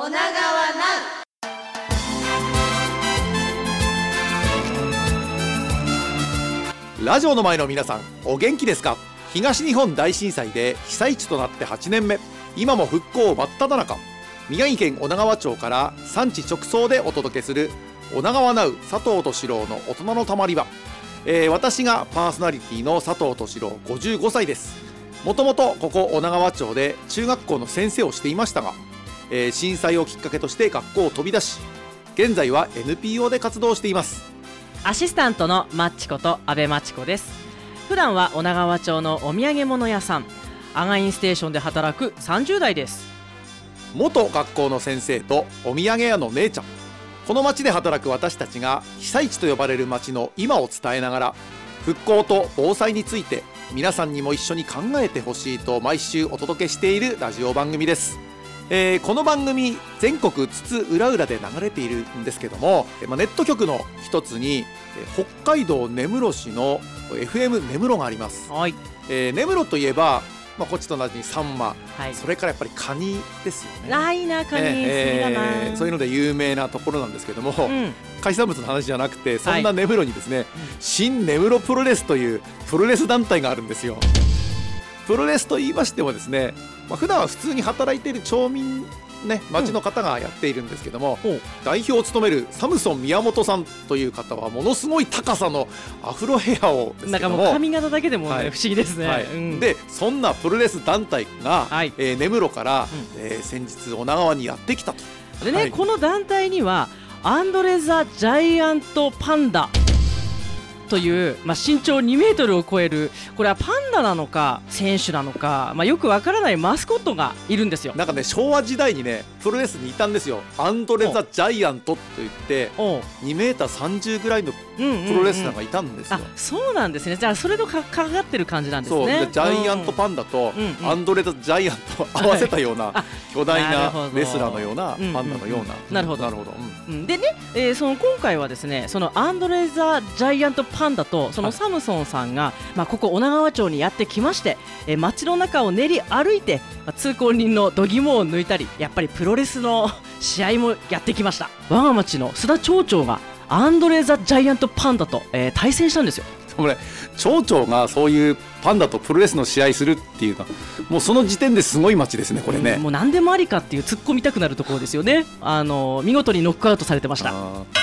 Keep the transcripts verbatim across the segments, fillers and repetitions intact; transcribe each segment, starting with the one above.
女川ナウ。ラジオの前の皆さん、お元気ですか？東日本大震災で被災地となってはちねんめ、今も復興真っ只中。宮城県女川町から産地直送でお届けする女川ナウ佐藤俊郎の大人のたまり場。えー、私がパーソナリティの佐藤俊郎ごじゅうごさいです。もともとここ女川町で中学校の先生をしていましたが、えー、震災をきっかけとして学校を飛び出し、現在は エヌピーオー で活動しています。 アシスタントのマッチこと阿部マチコです。普段は女川町のお土産物屋さんアガインステーションで働くさんじゅう代です。 元学校の先生とお土産屋の姉ちゃん、この町で働く私たちが被災地と呼ばれる町の今を伝えながら、復興と防災について皆さんにも一緒に考えてほしいと毎週お届けしているラジオ番組です。えー、この番組全国津々浦々で流れているんですけども、まあ、ネット局の一つに北海道根室市の エフエム 根室があります。 はい、 えー、根室といえば、まあ、こっちと同じにサンマ、 はい、 それからやっぱりカニですよね。 ないなカニ、えー、好きだな、 えー、そういうので有名なところなんですけども、 うん、 海産物の話じゃなくて、そんな根室にですね、 はい、 新根室プロレスというプロレス団体があるんですよ。プロレスと言いましてもですね、まあ、普段は普通に働いている町民ね、町の方がやっているんですけども、うん、代表を務めるサムソン宮本さんという方はものすごい高さのアフロヘアをですけども、 なんかもう髪型だけでも、ね、はい、不思議ですね、 はい、うん、でそんなプロレス団体が、はい、えー、根室から、うん、えー、先日女川にやってきたと。 でね、はい、この団体にはアンドレ・ザ・ジャイアント・パンダという、まあ、身長にメートルを超える、これはパンダなのか選手なのか、まあ、よくわからないマスコットがいるんですよ。 なんかね、昭和時代にねプロレスにいたんですよ。アンドレ・ザ・ジャイアントといってにメーターさんじゅうぐらいのプロレスラーがいたんですよ。 うんうんうん、あ、そうなんですね。じゃあそれとかかかってる感じなんですね。 そうで、ジャイアントパンダとアンドレ・ザ・ジャイアントを合わせたような巨大なレスラーのようなパンダのような。 なるほどなるほど。 うん、でね、えー、その今回はですね、そのアンドレ・ザ・ジャイアントパンダとそのサムソンさんが、まあ、ここ女川町にやってきまして、えー、街の中を練り歩いて、まあ、通行人の度肝を抜いたり、やっぱりプロレスの試合もやってきました。我が町の須田町長がアンドレ・ザ・ジャイアントパンダと、えー、対戦したんですよ。 これ町長がそういうパンダとプロレスの試合するっていうのは、もうその時点ですごい街ですね、これね。 うん、もう何でもありかっていう突っ込みたくなるところですよね。あの見事にノックアウトされてました。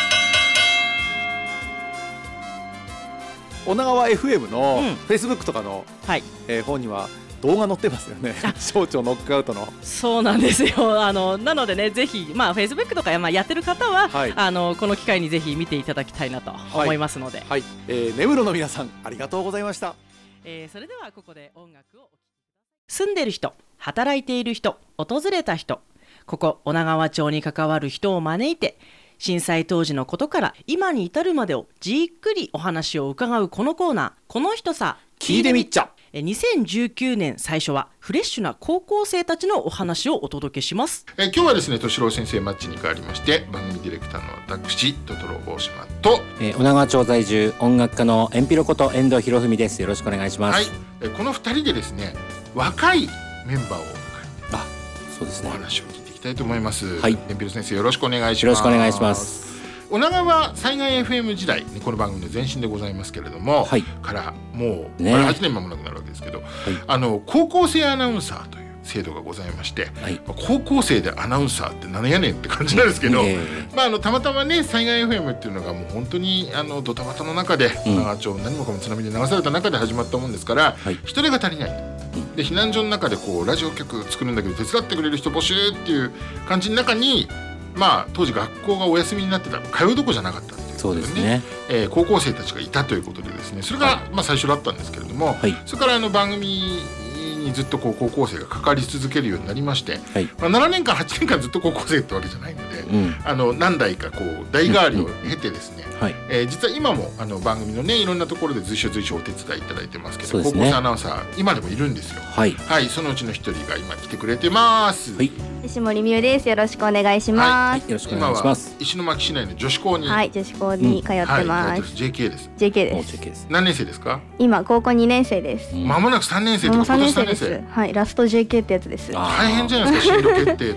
女川 エフエム のフェイスブックとかの、 うん、はい、 えー、方には動画載ってますよね。町長ノックアウトの。 そうなんですよ。あのなのでね、ぜひ、まあ、フェイスブックとか、まあ、やってる方は、はい、あのこの機会にぜひ見ていただきたいなと思いますので、 はいはい、えー、根室の皆さんありがとうございました。 えー、それではここで音楽をお聴きください。住んでる人、働いている人、訪れた人、ここ女川町に関わる人を招いて、震災当時のことから今に至るまでをじっくりお話を伺うこのコーナー、この人さ聞いてみっちゃ。 にせんじゅうきゅうねん最初はフレッシュな高校生たちのお話をお届けします。 え今日はですね、敏郎先生マッチに代わりまして、番組ディレクターの私トトロ大島と、 えー、女川町在住音楽家のエンピロこと遠藤博文です。よろしくお願いします。 はい、えこのふたりでですね、若いメンバーを迎え、 あ、そうですね、 お話を聞いていきたいと思います。 はい、 エンピロ先生よろしくお願いします。 よろしくお願いします。 女川災害 エフエム 時代、この番組の前身でございますけれども、はい、からもう、ね、これはちねん間もなくなるわけですけど、はい、あの高校生アナウンサーという制度がございまして、はい、高校生でアナウンサーって何やねんって感じなんですけど、えーまあ、あのたまたまね、災害 エフエム っていうのがもう本当にあのドタバタの中で、うん、女川町何もかも津波で流された中で始まったもんですから、はい、人手が足りない、で避難所の中でこうラジオ局作るんだけど手伝ってくれる人募集っていう感じの中に、まあ、当時学校がお休みになってた、通うどこじゃなかったっていうことでね、そうですね、えー、高校生たちがいたということでですね、それが、はい、まあ、最初だったんですけれども、はい、それからあの番組にずっとこう高校生が関わり続けるようになりまして、はい、まあ、ななねんかんはちねんかんずっと高校生ってわけじゃないので、うん、あの何代かこう代替わりを経てですね、うんうん、はい、えー、実は今もあの番組のね、いろんなところで随所随所お手伝いいただいてますけど、ね、高校生アナウンサー今でもいるんですよ。はい、はい、そのうちの一人が今来てくれてます。はい、 石森美優です。よろしくお願いします。 はい、よろしくお願いします。 今は石巻市内の女子校に、 はい、女子校に通ってます。うん、はい、 ジェーケー です。 ジェーケー です。 何年生ですか？ 今高校にねん生です。 まもなくさんねん生とか、今年さんねん生。 はい、ラスト ジェーケー ってやつです。 大変じゃないですか、進路決定とか。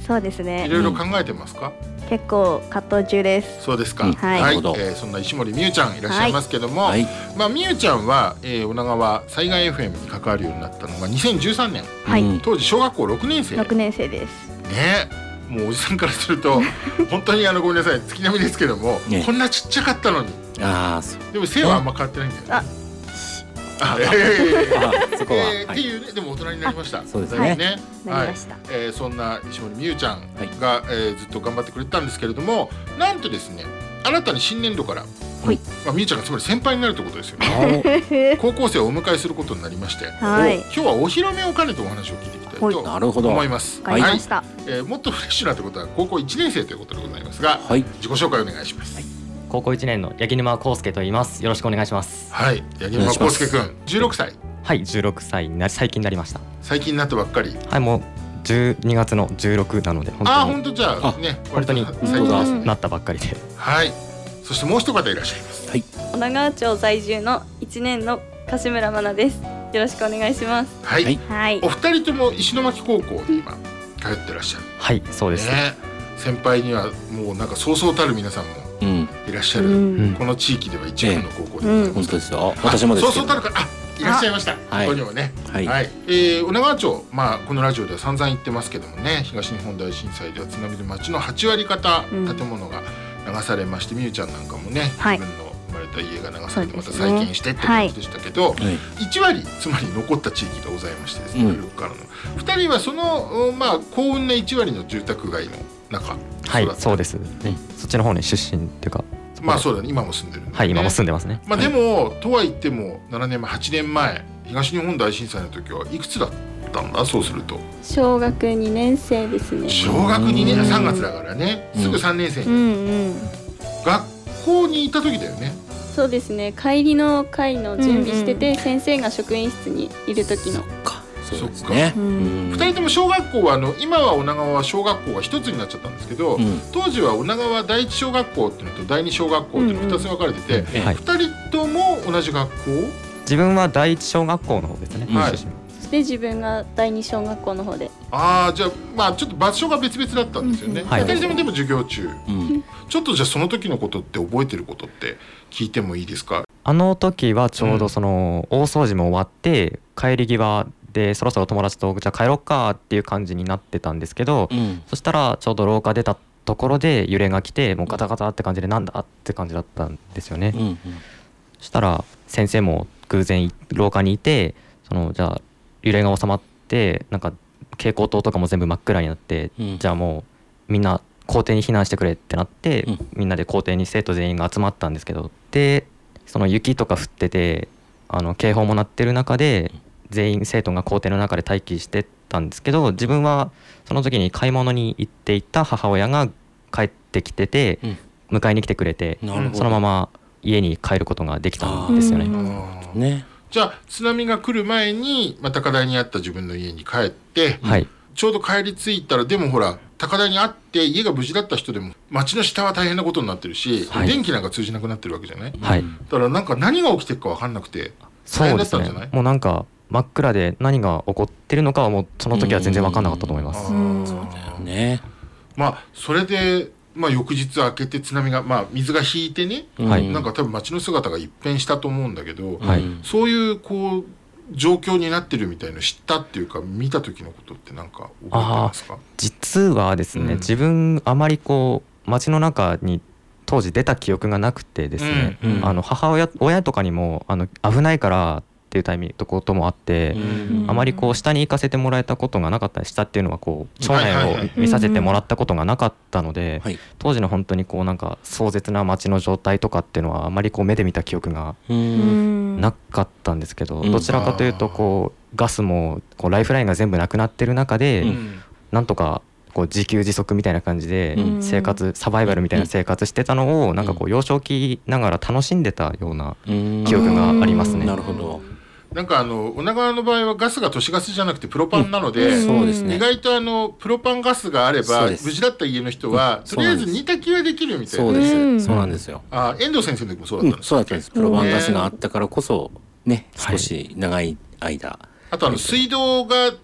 そうですね。 いろいろ考えてますか？ うん、結構葛藤中です。 そうですか。 うん、はい。 はい、えー、そんな石森美優ちゃんいらっしゃいますけども、はい、まあ美優ちゃんは、えー、女川災害 エフエム に関わるようになったのがにせんじゅうさんねん。はい。当時小学校ろくねん生。 ろくねん生です。 ね。もうおじさんからすると本当にあのごめんなさい月並みですけども、ね、こんなちっちゃかったのに。ああ。でも背はあんま変わってないんだよね。ああ、ええ、そこはっていうね、でも大人になりました。 そうですね。 なりました。 えそんな石森美優ちゃんがえずっと頑張ってくれたんですけれども、なんとですね、新たに新年度から、まあ美優ちゃんがつまり先輩になるってことですよね。高校生をお迎えすることになりまして、今日はお披露目を兼ねてお話を聞いていきたいと思います。 わかりました。 えもっとフレッシュなってことは高校いちねん生ということでございますが、自己紹介お願いします。 高校いちねんの八木沼康介と言います。よろしくお願いします。 はい、八木沼康介くん、じゅうろくさい。 はい、じゅうろくさいになり最近になりました。 最近になったばっかり。 はい、もうじゅうにがつのじゅうろくなので本当に。 あ、本当じゃあね、 本当に最近なったばっかりで。 はい。そしてもう一方いらっしゃいます。 はい。女川町在住のいちねんの柏村真奈です。よろしくお願いします。 はい。はい。お二人とも石巻高校で今通ってらっしゃる。 はい、そうです。 ね。先輩にはもうなんかそうそうたる皆さんもいらっしゃる、うん、この地域では一番の高校でございます。 本当ですよ。私もです。 そうそうたるか、あ、いらっしゃいました。ここにもね。はい。はい、えー、女川町、まあこのラジオでは散々言ってますけどもね、東日本大震災では津波で町のはちわりかた建物が流されまして、美優ちゃんなんかもね、自分の生まれた家が流されてまた再建してって感じでしたけど、いちわりつまり残った地域がございましてですね、古くからのふたりはそのまあ幸運ないちわりの住宅街の中。 はい、そうです、ね、そっちの方に出身っていうか、 まあそうだね、今も住んでるんだよね。 はい、今も住んでますね。 まあでも、はい、とは言ってもななねんまえはちねんまえ東日本大震災の時はいくつだったんだ？そうすると小学にねん生ですね。 小学にねん、さんがつだからね、すぐさんねん生に、うんうん、学校にいた時だよね。 そうですね、帰りの会の準備してて、うんうん、先生が職員室にいる時の。 そっか。ふたりとも小学校はあの今は女川は小学校が一つになっちゃったんですけど、うん、当時は女川第一小学校っていうのと第二小学校っていうのふたつに分かれてて、うんうん、ふたりとも同じ学校？ 自分は第一小学校の方ですね。はい。 そして自分が第二小学校の方で。 ああ、じゃあまあちょっと場所が別々だったんですよね。ふたりともでも授業中、うん、ちょっとじゃあその時のことって覚えてることって聞いてもいいですか？ あの時はちょうどその大掃除も終わって帰り際でそろそろ友達とじゃあ帰ろうかっていう感じになってたんですけど、うん、そしたらちょうど廊下出たところで揺れが来て、もうガタガタって感じでなんだって感じだったんですよね。うんうん、そしたら先生も偶然廊下にいて、そのじゃあ揺れが収まってなんか蛍光灯とかも全部真っ暗になって、うん、じゃあもうみんな校庭に避難してくれってなって、うん、みんなで校庭に生徒全員が集まったんですけど、でその雪とか降っててあの警報も鳴ってる中で全員生徒が校庭の中で待機してたんですけど、自分はその時に買い物に行っていた母親が帰ってきてて、うん、迎えに来てくれて、そのまま家に帰ることができたんですよね。 ね。じゃあ津波が来る前に、まあ、高台にあった自分の家に帰って、 はい、 ちょうど帰り着いたら、でもほら高台にあって家が無事だった人でも町の下は大変なことになってるし、はい、電気なんか通じなくなってるわけじゃない、はい、だからなんか何が起きてるか分かんなくて大変だったんじゃない？ そうですね、もうなんか真っ暗で何が起こってるのかはもうその時は全然分かんなかったと思います。 そうだよね。 まあそれで、まあ、翌日明けて津波が、まあ、水が引いてね、はい、なんか多分街の姿が一変したと思うんだけど、はい、そういうこう状況になってるみたいの知ったっていうか見た時のことってなんか覚えてますか？ 実はですね、うん、自分あまりこう街の中に当時出た記憶がなくてですね、うんうん、あの母親親とかにもあの危ないからっていうタイミングこともあって、あまりこう下に行かせてもらえたことがなかったり、下っていうのはこう町内を見させてもらったことがなかったので、当時の本当にこうなんか壮絶な街の状態とかっていうのはあまりこう目で見た記憶がなかったんですけど、どちらかというとこうガスもこうライフラインが全部なくなってる中で、なんとかこう自給自足みたいな感じで生活、サバイバルみたいな生活してたのをなんかこう幼少期ながら楽しんでたような記憶がありますね。 なるほど。 なんかあの女川の場合はガスが都市ガスじゃなくてプロパンなので、うんそうですね、意外とあのプロパンガスがあれば無事だった家の人は、うん、とりあえず煮炊きはできるみたいな。 そうです、うん、そうなんですよ。 あ、遠藤先生の時もそうだったんですか？うん、 そうだったんです。プロパンガスがあったからこそね、少し長い間、 はい、あとあの水道が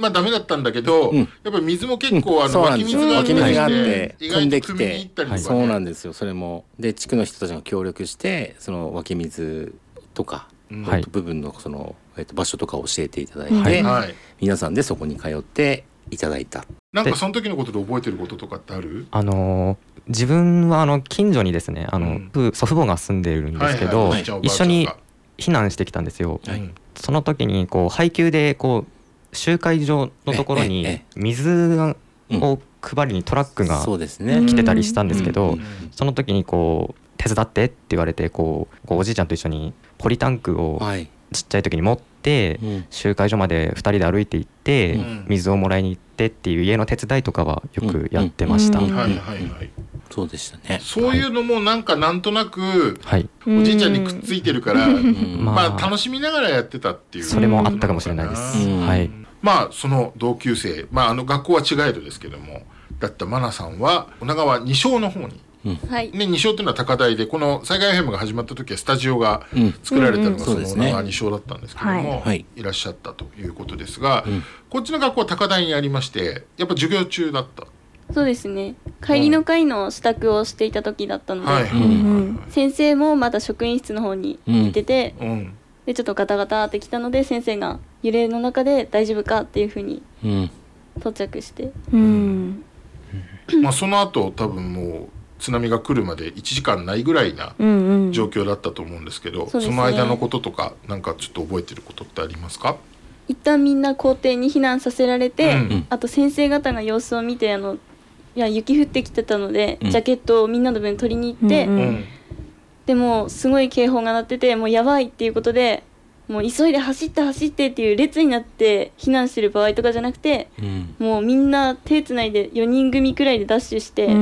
まあダメだったんだけど、うん、やっぱり水も結構あの湧き水があって飛んできて、はい、そうなんですよ。それもで地区の人たちが協力してその湧き水とか、はい、部分のその、えっと、場所とかを教えていただいて、はい、皆さんでそこに通っていただいた。 なんかその時のことで覚えてることとかってある？ あの自分はあの近所にですねあの、うん、祖父母が住んでいるんですけど、はいはい、一緒に避難してきたんですよ、はい、その時にこう配給でこう集会場のところに水を配りにトラックが来てたりしたんですけど、その時にこう手伝ってって言われてこう、こうおじいちゃんと一緒にポリタンクをちっちゃい時に持って集会所までふたりで歩いて行って水をもらいに行ってっていう家の手伝いとかはよくやってました。 そうでしたね。 そういうのもなんかなんとなくおじいちゃんにくっついてるから、まあ楽しみながらやってたっていう。 それもあったかもしれないです。はい。 まあその同級生、まああの学校は違えどですけども、だったマナさんは女川二小の方に。 はいね、二小っていうのは高台でこの災害 エフエム が始まった時はスタジオが作られたのがその女川二小だったんですけども、いらっしゃったということですが、こっちの学校は高台にありましてやっぱ授業中だった。 そうですね。帰りの会の支度をしていた時だったので、先生もまだ職員室の方に行ってて、うん、でちょっとガタガタってきたので先生が揺れの中で大丈夫かっていうふうに到着して、うんうん、まあその後多分もう津波が来るまでいちじかんないぐらいな状況だったと思うんですけど、うんうん そ, ね、その間のこととかなんかちょっと覚えてることってありますか？ 一旦みんな校庭に避難させられて、うん、あと先生方が様子を見てあのいや雪降ってきてたので、うん、ジャケットをみんなの分取りに行って、うんうん、でもすごい警報が鳴っててもうやばいっていうことでもう急いで走って走ってっていう列になって避難してる場合とかじゃなくて、うん、もうみんな手つないでよにん組くらいでダッシュして、うん、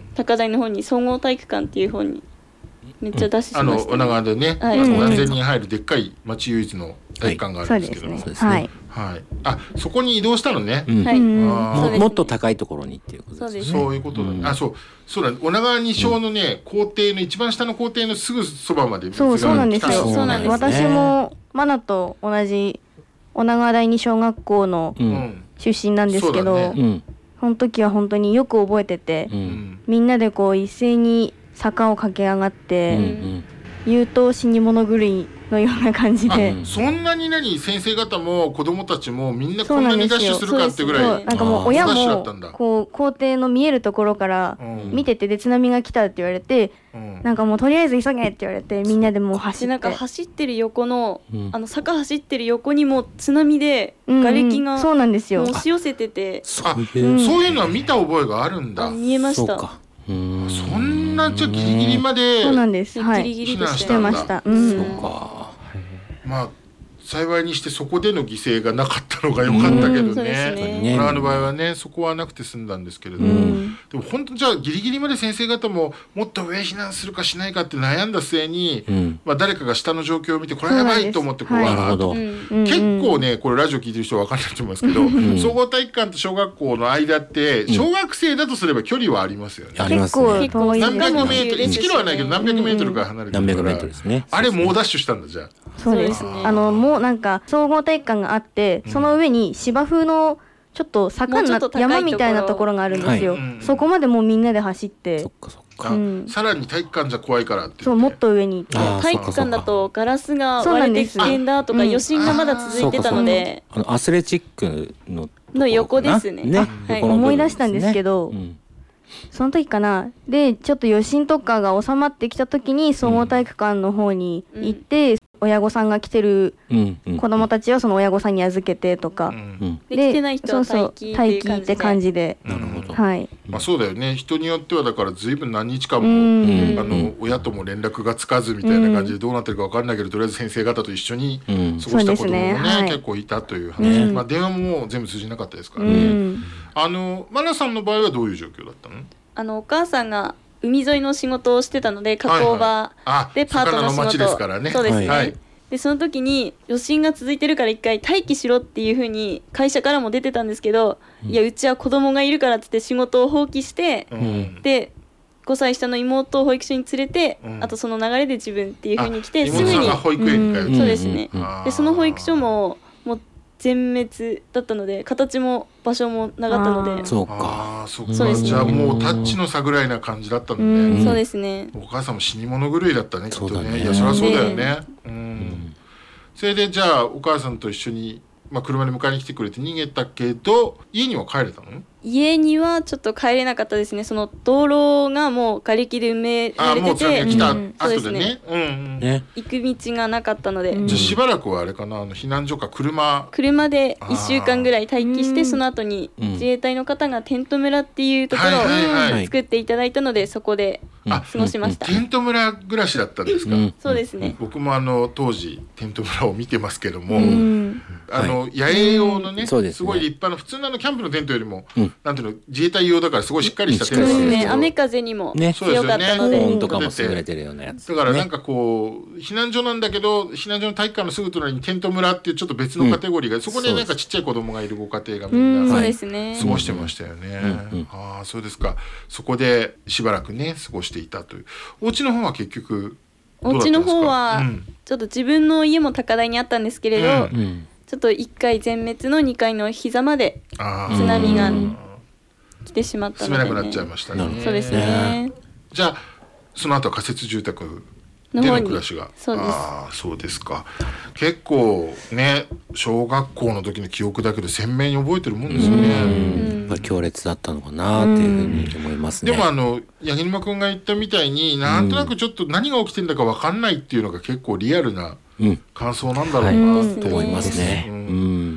高台の方に総合体育館っていう方にめっちゃダッシュしました、ね、 うん、あの女川でね、はい、安全に入るでっかい町唯一の体育館があるんですけども、はい、そうですね、はいはい、あそこに移動したのね、うん、 はい、も, もっと高いところにっていうことですね。 そういうことだね、うん、あそうそうだ、女川二小のね、うん、校庭の一番下の校庭のすぐそばまで水が来た。 そうそうなんですよ。そうなんです、ね、私もマナと同じ女川第二小学校の出身なんですけど、うん、ね、その時は本当によく覚えてて、うん、みんなでこう一斉に坂を駆け上がって、うんうん、優等死に物狂いのような感じで、 そんなに何先生方も子どもたちもみんなこんなにダッシュするかってぐらい、 なんかもう親もこう校庭の見えるところから見てて、で津波が来たって言われて、うん、なんかもうとりあえず急げって言われてみんなでもう走って、 なんか走ってる横の、うん、あの坂走ってる横にも津波で瓦礫が押し寄せてて、 あ、うん、そういうのは見た覚えがあるんだ。 見えました。 そんなちょギリギリまでそうなんです、はい、 ギリギリでしてました、うん、 そうか、まあ幸いにしてそこでの犠牲がなかったのが良かったけどね、女川の場合はねそこはなくて済んだんですけれども、うん、でも本当じゃあギリギリまで先生方ももっと上避難するかしないかって悩んだ末に、うん、まあ、誰かが下の状況を見てこれはやばいと思ってこう、はい、結構ねこれラジオ聞いてる人は分かんないと思いますけど、うん、総合体育館と小学校の間って小学生だとすれば距離はありますよね、 うん、ありますね。 何百メートル、いちキロはないけど何百メートルから離れてるから、 何百メートルですね。 あれ猛ダッシュしたんだ。じゃあそうですね。あのもうなんか総合体育館があって、その上に芝生のちょっと坂になって山みたいなところがあるんですよ、はい、そこまでもうみんなで走って、 そっかそっか、 うん、さらに体育館じゃ怖いからって言って、 そうもっと上に行って、 体育館だとガラスが割れて危険だとか余震がまだ続いてたので、 あのアスレチック の, の横ですね、ね、 はい、思い出したんですけど、うん、その時かなでちょっと余震とかが収まってきた時に総合体育館の方に行って、うん、親御さんが来てる子供たちはその親御さんに預けてとか、うんうん、で来てない人は待機って感じで、 なるほど、 はい、 まあ、そうだよね。人によってはだから随分何日間も、うん、あの親とも連絡がつかずみたいな感じでどうなってるか分かんないけど、とりあえず先生方と一緒に過ごした子供もね、うん、ね、はい、結構いたという話、うん、まあ、電話ももう全部通じなかったですからね、うん、あのマナさんの場合はどういう状況だったの？ あのお母さんが海沿いの仕事をしてたので加工場でパートの仕事、はいはい、魚の町ですからね。そうですね、はい、でその時に余震が続いてるから一回待機しろっていう風に会社からも出てたんですけど、うん、いやうちは子供がいるからっつって仕事を放棄して、うん、でごさい下の妹を保育所に連れて、うん、あとその流れで自分っていう風に来てすぐに、 保育園に通って、 そうですね、うん、でその保育所ももう全滅だったので、形も場所もなかったので。 そうか。 ああ、そっか。じゃあもうタッチの差ぐらいな感じだったのね。 うん、そうですね。 お母さんも死に物狂いだったね、きっとね。いや、そりゃそうだよね。うん。それでじゃあお母さんと一緒に、まあ、車で迎えに来てくれて逃げたけど、家には帰れたの？ 家にはちょっと帰れなかったですね。その道路がもう瓦礫で埋められてて、 来た後でね、うんうんね、 行く道がなかったので、 うん、じゃあしばらくはあれかな、あの避難所か車車でいっしゅうかんぐらい待機して、その後に自衛隊の方がテント村っていうところを作っていただいたので、そこで過ごしました。 テント村暮らしだったんですか？ うん、そうですね。 僕もあの当時テント村を見てますけども、うん、あの、はい、野営用のね、うん、すごい立派な普通のあのキャンプのテントよりも、うん、なんていうの、自衛隊用だからすごいしっかりしたテントですね。 雨風にも強かったので、 保温とかも優れてるようなやつ。 だからなんかこう避難所なんだけど、避難所の体育館のすぐ隣にテント村っていうちょっと別のカテゴリーが、そこでなんかちっちゃい子供がいるご家庭がみんな過ごしてましたよね。ああ、そうですか。そこでしばらくね過ごしていたという。お家の方は結局お家の方はちょっと自分の家も高台にあったんですけれど、ちょっといっかい全滅のにかいの膝まで津波が来てしまったので、ね、 住めなくなっちゃいましたね。 そうですね。 じゃあその後は仮設住宅での暮らしが。 そうです。 ああ、そうですか。結構ね、小学校の時の記憶だけど鮮明に覚えてるもんですよね。 やっぱ強烈だったのかなっていうふうに思いますね。 でもあの八木沼くんが言ったみたいに、なんとなくちょっと何が起きてんだか分かんないっていうのが結構リアルな感想なんだろうなって思いますね。うん、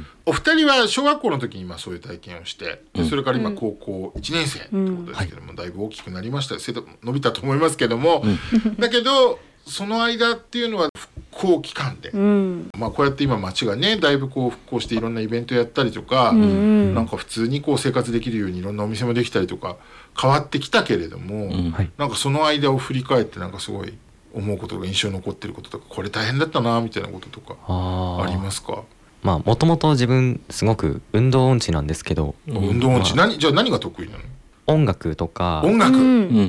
お二人は小学校の時にまあそういう体験をして、うん、それから今高校いちねん生ってことですけども、うん、だいぶ大きくなりました。背伸びたと思いますけども、うん、だけどその間っていうのは復興期間で、うん、まあこうやって今町がねだいぶこう復興していろんなイベントやったりとか、うん、なんか普通にこう生活できるようにいろんなお店もできたりとか変わってきたけれども、うん、なんかその間を振り返ってなんかすごい思うことが印象に残ってることとか、これ大変だったなみたいなこととかありますか？ まあもともと自分すごく運動音痴なんですけど、 うん、運動音痴、まあ、何じゃあ何が得意なの？ 音楽とか音楽、うん、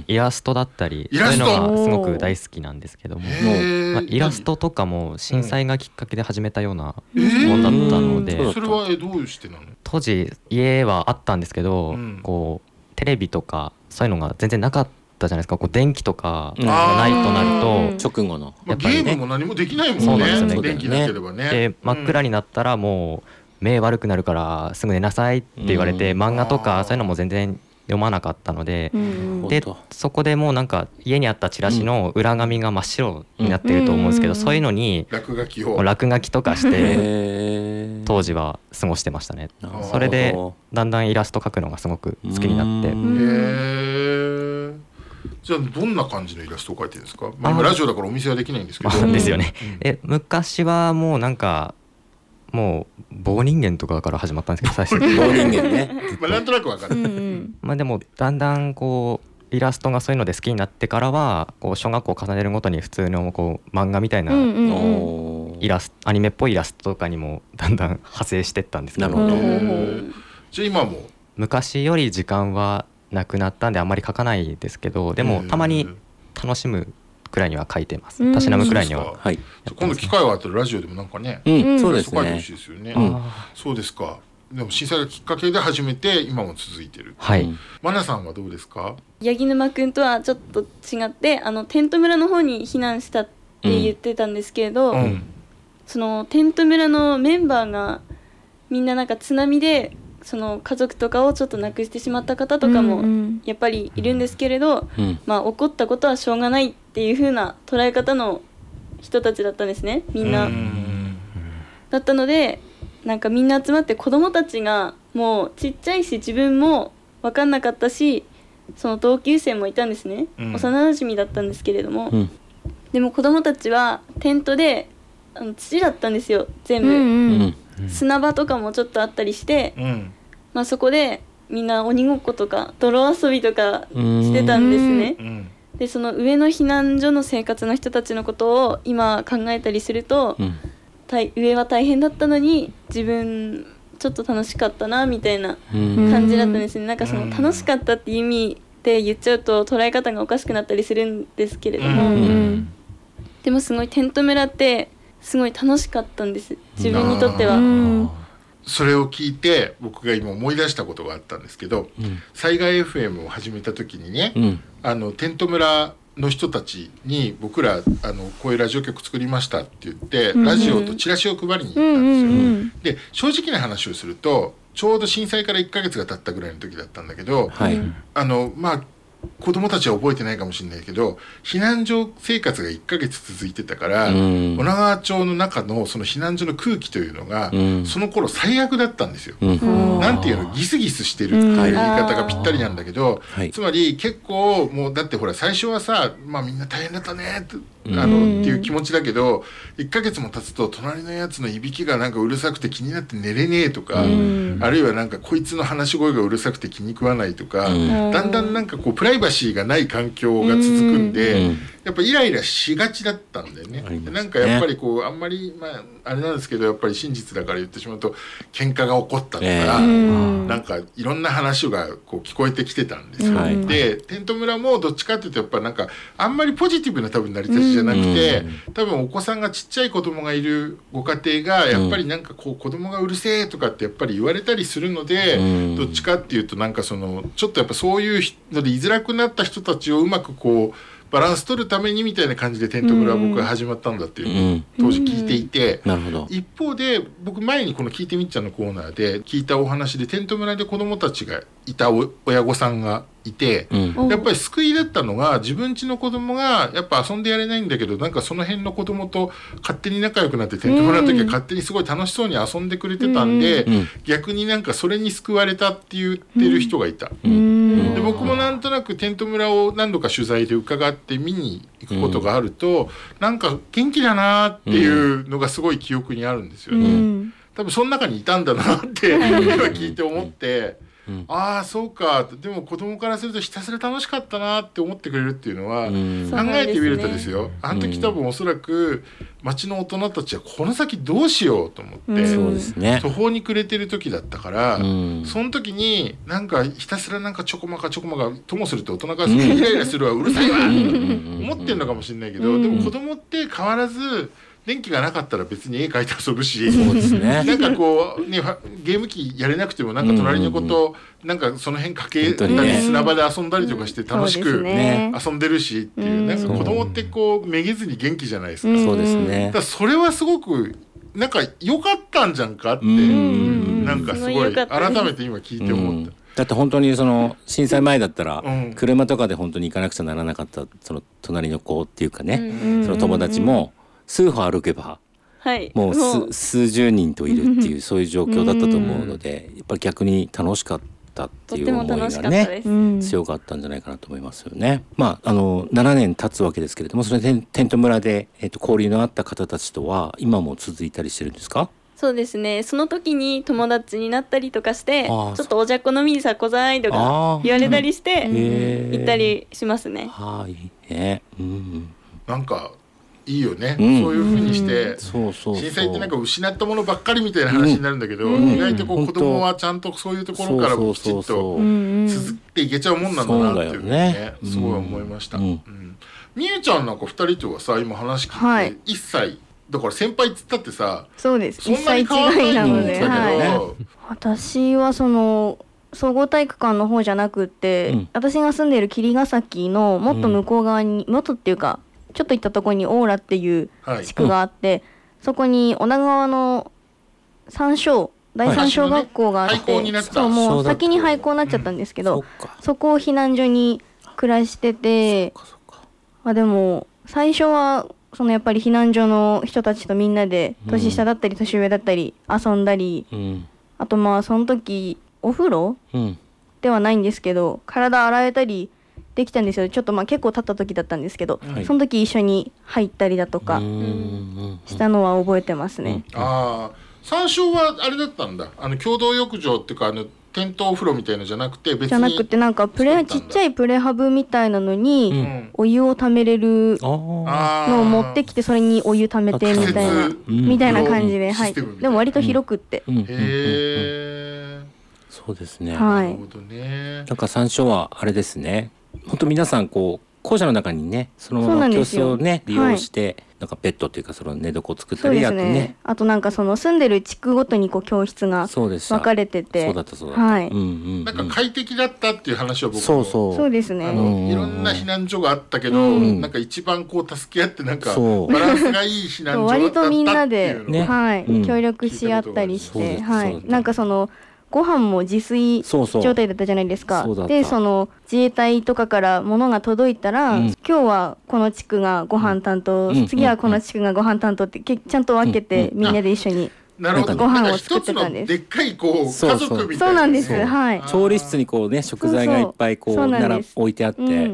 イラストだったり、そういうのがすごく大好きなんですけども、まあ、イラストとかも震災がきっかけで始めたようなもんだったので、 それはどうしてなの？ 当時家はあったんですけど、うん、こうテレビとかそういうのが全然なかったじゃないですか。こう電気とかがないとなると直後のやっぱり、ね、ゲームも何もできないもんね。 そうなんですよね。 電気なければね。 で真っ暗になったらもう目悪くなるからすぐ寝なさいって言われて、漫画とかそういうのも全然読まなかったので、うん、でそこでもうなんか家にあったチラシの裏紙が真っ白になってると思うんですけど、うん、そういうのに落書きを落書きとかして当時は過ごしてましたね。それでだんだんイラスト描くのがすごく好きになって。へー。じゃあどんな感じのイラストを描いてるんですか？まあ、今ラジオだからお見せはできないんですけど。 ですよね。うん、え昔はもうなんかもう棒人間とかから始まったんですけど、最初棒人間ねまあなんとなくわかる、うんうん、 まあでもだんだんこうイラストがそういうので好きになってからはこう小学校を重ねるごとに普通のこう漫画みたいなイラスト、アニメっぽいイラストとかにもだんだん派生してったんですけど。 なるほど。じゃあ今も昔より時間はなくなったんであんまり描かないですけど、でもたまに楽しむくらいには書いてます。たしなむくらいには、はい、 今度機会があったらラジオでもなんかね、 うん、そうですね。 書いてほしいですよね。うん、そうですか。でも震災がきっかけで始めて今も続いてる。 はい。 マナさんはどうですか？ 八木沼くんとはちょっと違って、あのテント村の方に避難したって言ってたんですけれど、うんうん、そのテント村のメンバーがみんななんか津波でその家族とかをちょっと亡くしてしまった方とかもやっぱりいるんですけれど、うんうん、まあ起こったことはしょうがないっていう風な捉え方の人たちだったんですね、みんな。んだったのでなんかみんな集まって子供たちがもうちっちゃいし自分も分かんなかったし、その同級生もいたんですね、うん、幼馴染だったんですけれども、うん、でも子供たちはテントであの土だったんですよ全部、うんうんうん、砂場とかもちょっとあったりして、うんまあ、そこでみんな鬼ごっことか泥遊びとかしてたんですね、うん、でその上の避難所の生活の人たちのことを今考えたりすると、うん、上は大変だったのに自分ちょっと楽しかったなみたいな感じだったんですね。なんかその楽しかったっていう意味で言っちゃうと捉え方がおかしくなったりするんですけれども、うん、でもすごいテント村ってすごい楽しかったんです自分にとっては。 それを聞いて僕が今思い出したことがあったんですけど、うん、災害 エフエム を始めた時にね、うん、あのテント村の人たちに僕らあのこういうラジオ局作りましたって言って、うんうん、ラジオとチラシを配りに行ったんですよ、うんうんうん、で正直な話をするとちょうど震災からいっかげつが経ったぐらいの時だったんだけど、はい、あのまあ子供たちは覚えてないかもしれないけど避難所生活がいっかげつ続いてたから、うん、女川町の中のその避難所の空気というのが、うん、その頃最悪だったんですよ、うん、なんていうのギスギスしてるっていう言い方がぴったりなんだけど、うん、つまり結構もうだってほら最初はさ、まあ、みんな大変だったねってあのっていう気持ちだけどいっかげつも経つと隣のやつのいびきがなんかうるさくて気になって寝れねえとか、うん、あるいはなんかこいつの話し声がうるさくて気に食わないとか、うん、だんだんなんかこうプライバシーがない環境が続くんで、うん、やっぱイライラしがちだったんだよね、うん、なんかやっぱりこうあんまりまああれなんですけどやっぱり真実だから言ってしまうと喧嘩が起こったとか、えー、なんかいろんな話がこう聞こえてきてたんですよ、うん、でテント村もどっちかっていうとやっぱなんかあんまりポジティブな多分成り立ちじゃなくて、うん、多分お子さんがちっちゃい子供がいるご家庭がやっぱりなんかこう子供がうるせえとかってやっぱり言われたりするので、うん、どっちかっていうとなんかそのちょっとやっぱそういうので居づらくなった人たちをうまくこうバランス取るためにみたいな感じでテント村は僕が始まったんだっていうのを当時聞いていて、 なるほど。 一方で僕前にこの聞いてみっちゃんのコーナーで聞いたお話でテント村で子どもたちがいた親御さんがいて、うん、やっぱり救いだったのが自分家の子供がやっぱ遊んでやれないんだけどなんかその辺の子供と勝手に仲良くなってテント村の時は勝手にすごい楽しそうに遊んでくれてたんで、うん、逆になんかそれに救われたって言ってる人がいた、うん、で僕もなんとなくテント村を何度か取材で伺って見に行くことがあると、うん、なんか元気だなっていうのがすごい記憶にあるんですよね、うん、多分その中にいたんだなって今聞いて思ってうん、ああそうかでも子供からするとひたすら楽しかったなって思ってくれるっていうのは、うん、考えてみるとですよ、あの時多分おそらく町の大人たちはこの先どうしようと思って、うん、途方に暮れてる時だったから、うん、その時になんかひたすらなんかちょこまかちょこまかともすると大人からするとイライラするわ、うん、うるさいわって思ってるのかもしれないけど、うん、でも子供って変わらず電気がなかったら別に絵描いて遊ぶし、そうですね、なんかこう、ね、ゲーム機やれなくてもなんか隣の子となんかその辺かけたり、ね、砂場で遊んだりとかして楽しく遊んでるしっていう、なんか子供ってこうめげずに元気じゃないですか。 そうですね。 だからそれはすごくなんか良かったんじゃんかって、なんかすごい改めて今聞いて思った。 だって本当にその震災前だったら車とかで本当に行かなくちゃならなかったその隣の子っていうかね、その友達も数歩歩けばもう 数, 数十人といるっていうそういう状況だったと思うので、やっぱり逆に楽しかったっていう思いがね強かったんじゃないかなと思いますよね。まああのななねん経つわけですけれども、それでテント村で、えー、と交流のあった方たちとは今も続いたりしてるんですか？ そうですね、その時に友達になったりとかしてちょっとおじゃこ飲みにさこざいとか言われたりして行ったりしますね。 はあ、いいね、うん、 なんかいいよね、うん、そういう風にして、うん、そうそうそう、震災ってなんか失ったものばっかりみたいな話になるんだけど、うん、意外とこう子供はちゃんとそういうところからきちっと続っていけちゃうもんなんだなっていうふうにね、すごい思いました。うんうん、みゆちゃんなんかふたりとはさ今話聞いて、はい、いっさいだから先輩っつったってさ、 そうです、そんなに変わらないと思うんだけど、はい、私はその総合体育館の方じゃなくて、うん、私が住んでいる桐ヶ崎のもっと向こう側に、うん、もっとっていうかちょっと行ったところにオーラっていう地区があって、はい、うん、そこに女川の三小第三小学校があって、はい、そうもう先に廃校になっちゃったんですけど、うん、そ, そこを避難所に暮らしてて、まあ、でも最初はそのやっぱり避難所の人たちとみんなで年下だったり年上だったり遊んだり、うん、あとまあその時お風呂、うん、ではないんですけど体洗えたりできたんですよ。ちょっとまあ結構経った時だったんですけど、はい、その時一緒に入ったりだとかしたのは覚えてますね。 うん、ああ、三小はあれだったんだ。あの共同浴場っていうかあのテントお風呂みたいのじゃなくて別にじゃなくてなんかプレちっちゃいプレハブみたいなのに、うん、お湯をためれるのを持ってきてそれにお湯ためてみたいな、うん、みたいな感じで、はい、でも割と広くって、うん、へえ、 そうですね。 はい。 なるほどね。 なんか三小はあれですね。本当皆さんこう校舎の中にねその教室をね利用して、はい、なんかベッドっていうかその寝床を作ったりやって ね, ねあとなんかその住んでる地区ごとにこう教室が分かれててそうだったそうだった、はいうんうん、 なんか快適だったっていう話を僕もそうそうそうですね、 あの、うん、いろんな避難所があったけど、うん、なんか一番こう助け合ってなんかバランスがいい避難所だったっていうの割とみんなで、ねはい、うん、協力し合ったりして、はい、なんかそのご飯も自炊状態だったじゃないですか。そうそうでその自衛隊とかから物が届いたら、うん、今日はこの地区がご飯担当、うん、次はこの地区がご飯担当ってちゃんと分けて、うん、みんなで一緒になるほどご飯を作ってたんです。 でっかいこう家族みたいな、ね、 そうなんです。はい。 調理室にこうね食材がいっぱいこう並置いてあって、うん、うん、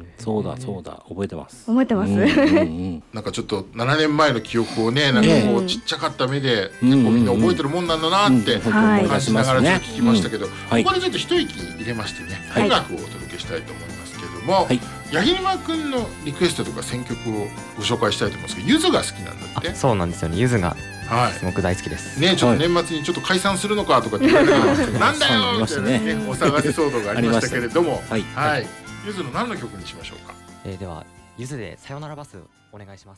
そうだそうだ覚えてます。 覚えてます。うんうんうん、なんかちょっとななねんまえの記憶をねなんかこうちっちゃかった目で結構みんな覚えてるもんなんだなって感じながらちょっと聞きましたけど、ここでちょっと一息入れましてね、音楽をお届けしたいと思いますけれども、はい、八木沼くんのリクエストとか選曲をご紹介したいと思うんですけど、ゆずが好きなんだって。 そうなんですよね。ゆずがすごく大好きです。 ね、ちょっと年末にちょっと解散するのかとかって言われてなんだよみたいなねお騒がせ騒動がありましたけれども、はい、はい、ゆずの何の曲にしましょうか。 えー、ではゆずでさよならバスお願いします。